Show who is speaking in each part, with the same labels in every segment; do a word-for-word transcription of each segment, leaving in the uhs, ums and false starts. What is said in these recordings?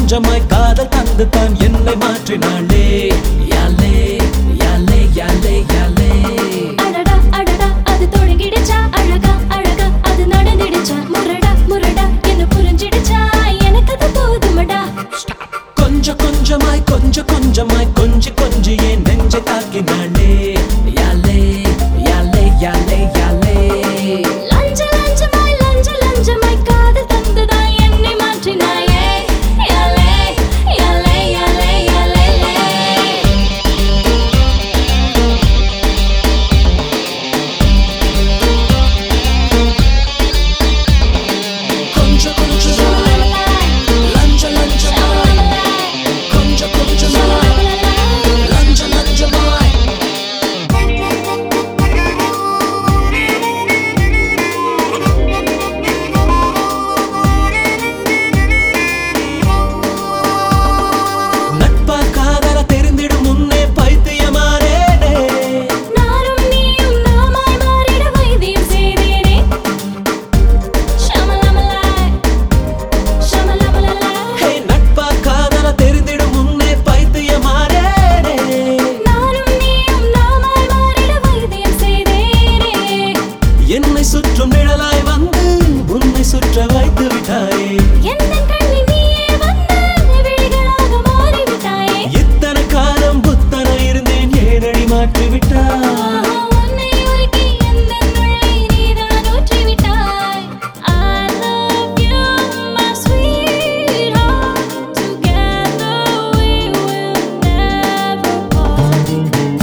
Speaker 1: லஞ்சமாய் காதல் தந்து தான் என்னை மாற்றினாளே. யாலே யாலே யாலே யாலே
Speaker 2: அடடா அடடா அது தொடங்கிடுச்சா, அழகா அழகா அது நடந்துடுச்சா, முரடா முரடா என்ன புரிஞ்சிடுச்சா, எனக்கு அது போதுமடா.
Speaker 1: கொஞ்சம் கொஞ்சமாய் கொஞ்சம் கொஞ்சமாய் கொஞ்சி கொஞ்சி என் நெஞ்சை தாக்கினாளே. யாலே யாலே யாலே யாலே
Speaker 2: லஞ்ச லஞ்சமாய் லஞ்ச லஞ்சமாய் காதல் தந்துதான் என்னை மாற்றினாயே. யாலே யாலே யாலே யாலே
Speaker 1: கொஞ்சம் கொஞ்சமாய் லஞ்ச லஞ்சமாய் கொஞ்சம் கொஞ்சமாய் லஞ்ச லஞ்சமாய் நட்பா காதல தெரிந்திடும் முன்னே பைத்தியமானேனே.
Speaker 2: நானும் நீயும் நாமாய் மாறிட வைத்தியம் செய்தேனே. ஷமலமலாய் ஷமலமலாய்
Speaker 1: ஹே நட்பா காதல தெரிந்திடும் முன்னே பைத்தியமானேனே.
Speaker 2: நானும் நீயும் நாமாய் மாறிட வைத்தியம் செய்தேனே.
Speaker 1: என்னை சுற்றும் நிழலாய் வந்து உன்னை சுற்ற வைத்து விட்டாயே.
Speaker 2: எந்தன் கண்ணில் நீயே வந்து விழிகளாக மாறிவிட்டாயே.
Speaker 1: இத்தனை காலம் புத்தனை இருந்தேன் ஏனடி மாற்றி விட்டாய்.
Speaker 2: ஆஹா, உன்னை உருக்கி எந்தன் உள்ளே நீதான் ஊற்றிவிட்டாய். I love you, my sweetheart. Together we will never part.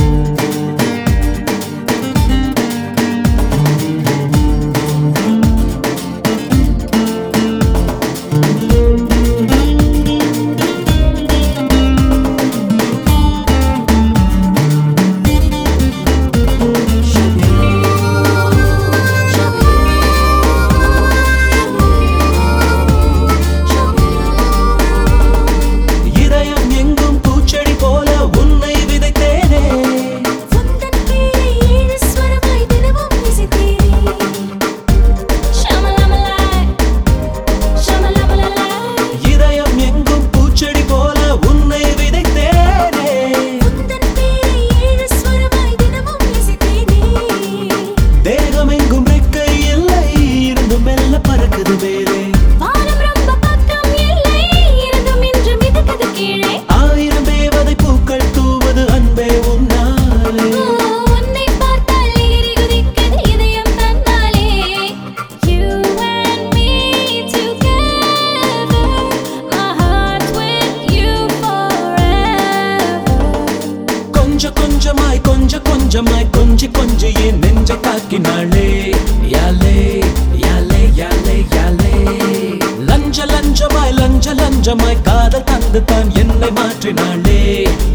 Speaker 1: இதயம் எங்கும் பூச்செடி போல உன்னை விதைத்தேனே.
Speaker 2: உந்தன் பேரை ஏழு ஸ்வரமாய் தினமும் இசைத்தேனே. ஷமலமலாய் ஷமலமலாய்
Speaker 1: இதயம் எங்கும் பூச்செடி போல உன்னை விதைத்தேனே.
Speaker 2: உந்தன் பேரை ஏழு ஸ்வரமாய் தினமும் இசைத்தேனே.
Speaker 1: தேகம் எங்கும் ரெக்கை இல்லை இருந்தும் மெல்ல பறக்குது மேலே.
Speaker 2: வானம் ரொம்ப பக்கம் இல்லை இருந்தும் இன்று மிதக்குது கீழே.
Speaker 1: ஆயிரம் தேவதை பூக்கள் தூவது அன்பே உன்னாலே.
Speaker 2: ஓ, உன்னை பார்த்தால் எகிறி குதிக்குது இதயம் தன்னாலே. You and me together, my heart with you forever.
Speaker 1: கொஞ்சம் கொஞ்சமாய் கொஞ்சம் கொஞ்சமாய் கொஞ்சி கொஞ்சி என் நெஞ்சை தாக்கினாளே. யாலே யாலே யாலே யாலே லஞ்ச லஞ்சமாய் லஞ்ச லஞ்சமாய் காதல் தந்து தான் என்னை மாற்றினாளே.